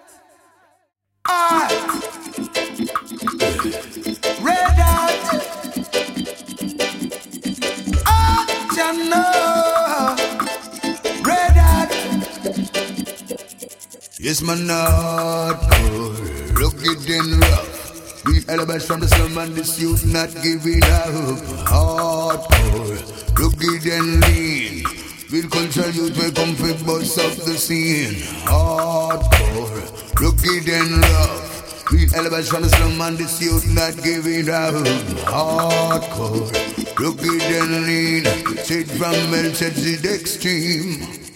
Ah, red out. Ah, Jano. Red out. Yes, man, hardcore. Rugged and rough. We elevate from the slum and this youth not giving up. Hardcore. Rugged and lean. With culture youth we come for bust up the scene. Hardcore, rugged and rough. We elevate from the slum and this youth not giving up. Hardcore, rugged and lean. Straight from Melchizedek extreme.